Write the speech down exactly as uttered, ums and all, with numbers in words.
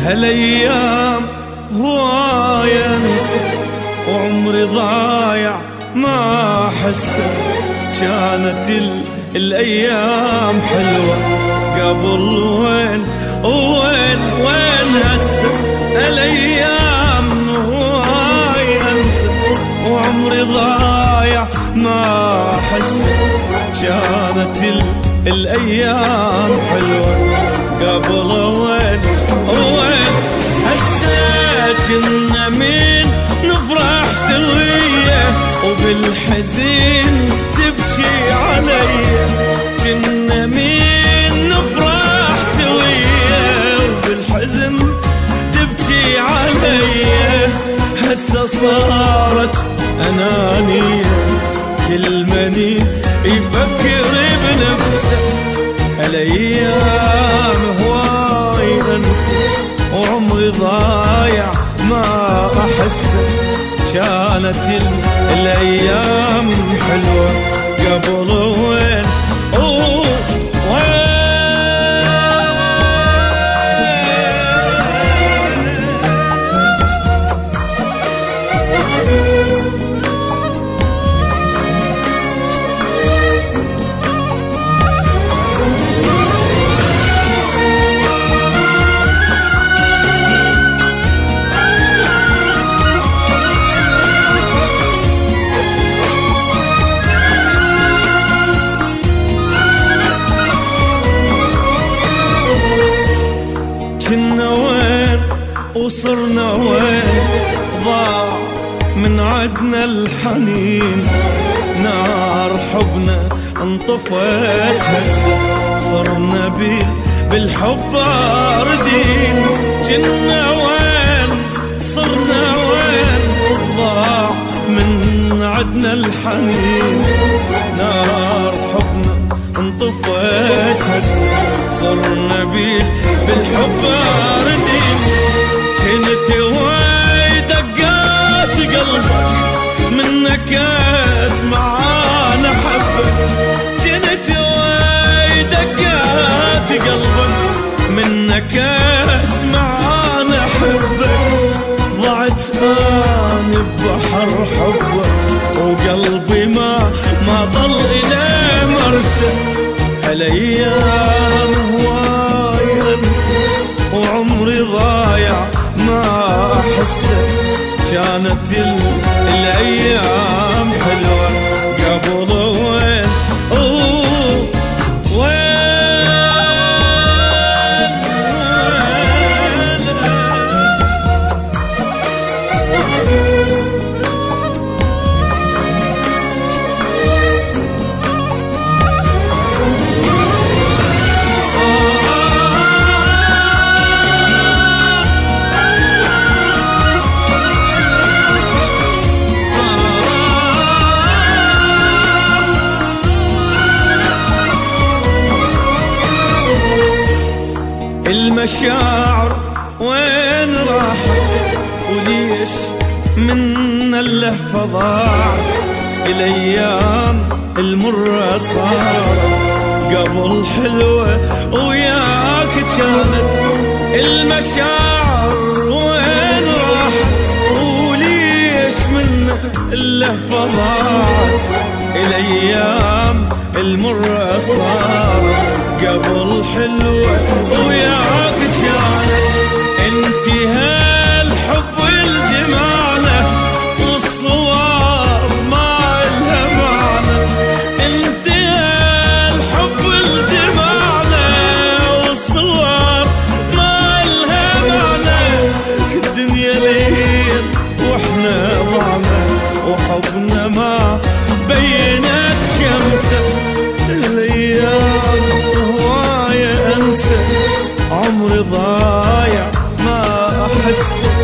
هالايام هواي انسى وعمري ضايع ما احسه. كانت ال... الايام حلوه قبل وين وين وين هسه. الايام هواي انسى وعمري ضايع ما احسه. كانت ال... الايام حلوه قبل وين وين هسه. كنا من نفرح سويه وبالحزين تبكي علي. كنا من نفرح سويه وبالحزن تبكي علي. هسه صارت انانيه كل من يفكر بنفسه. هالايام هواي انسى وعمري ضايع ما احسه. كانت الايام حلوه قبل وين وين. كنا وين وصرنا وين. ضاع من عدنا الحنين. نار حبنا انطفت هسه صرنا بال بالحب باردين. كنا وين صرنا وين. ضاع من عدنا الحنين. نار حبنا انطفت هسه صرنا بال بالحب باردين. كنت هواي دقات قلبك منك اسمع انا حبك. كنت هواي دقات قلبك منك اسمع انا حبك. ضعت انا ببحر حبك وقلبي ما ما ضل الى مرسى. هالايام هواي انسى وعمري ضايع ما احسه. كانت الايام حلوه قبل وين المشاعر وين راحت وليش من اللهفة ضاعت. الايام المرة صارت قبل حلوة وياك كانت. المشاعر وين راحت وليش من اللهفة ضاعت. الايام المرة صارت قبل حلوة وياك كانت. انتهى الحب والجمالة والصور ما إلها معنى. انتهى الحب والجمالة والصور ما إلها معنى. الدنيا ليل واحنا ضعنا وحبنا ما بينت شمسه. الايام هواي انسى عمري ضايع ما احس.